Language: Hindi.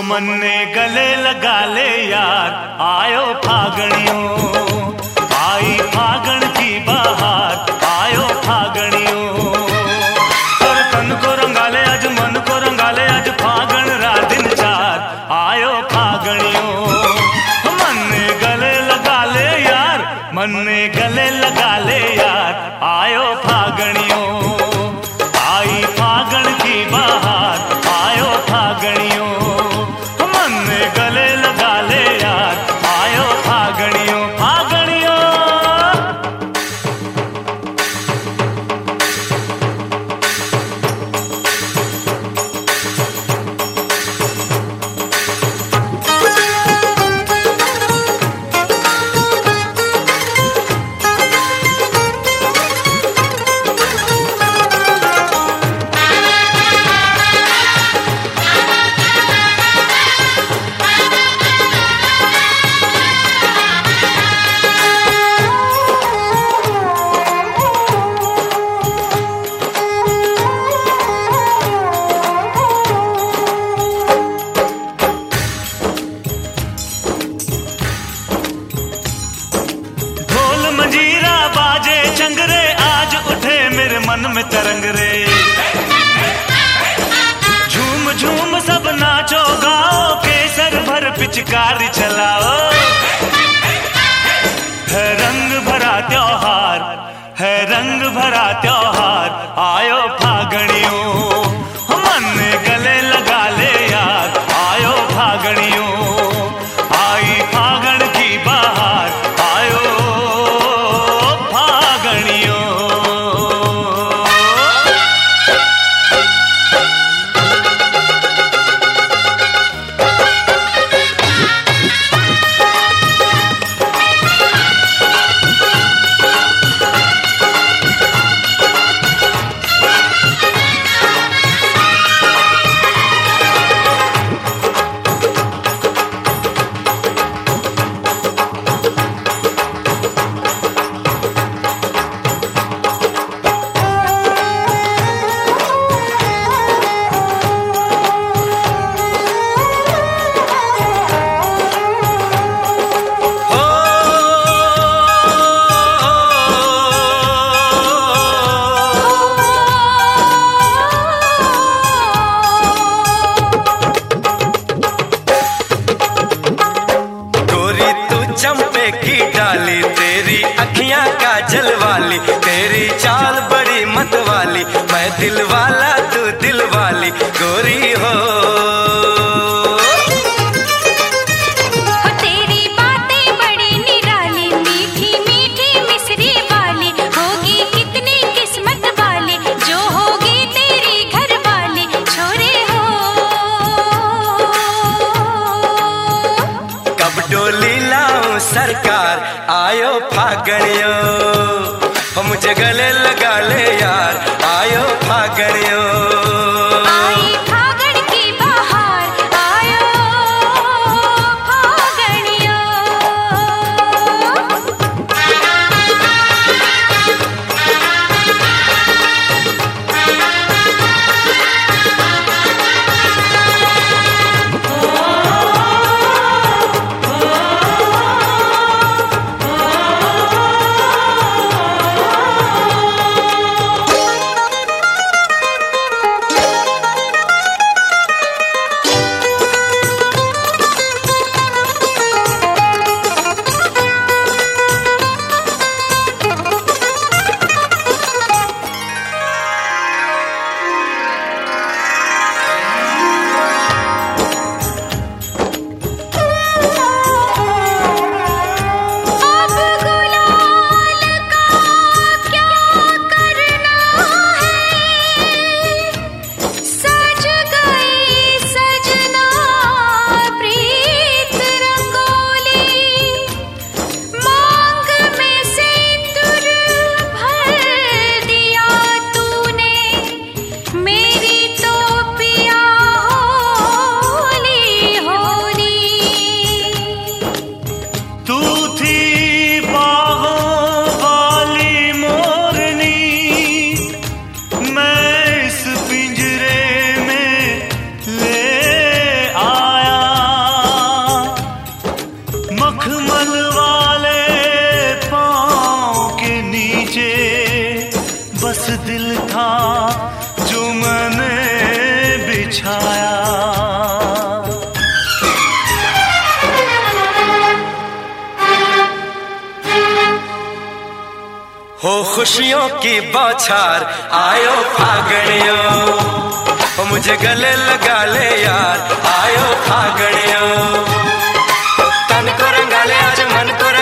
मन ने गले लगा ले यार, आयो फागणियों, आई फागण की बहार, आयो फागणियों। और तन को रंगाले आज, मन को रंगाले आज, फागण रात दिन चार, आयो फागणियों। मन ने गले लगा ले यार, मन ने गले लगा ले यार, आयो फागणियों, आई फागण की बहार, आयो फागणियों। मन ने गले लगा ले यार, आयो फागणियों, फागणियों। मंजीरा बाजे चंगरे, आज उठे मेरे मन में तरंग रे। झूम झूम सब नाचो गाओ, केसर भर पिचकारी चलाओ। है रंग भरा त्योहार, है रंग भरा त्योहार, आयो फागणियों। मन ने गले लगा ले यार, आयो फागणियों, आई फागण की बहार, आयो फागणियों। था जो मैंने बिछाया। हो खुशियों की बौछार आयो फागणियों, हो मुझे गले लगा ले यार आयो फागणियों। तन को रंगा ले आज मन को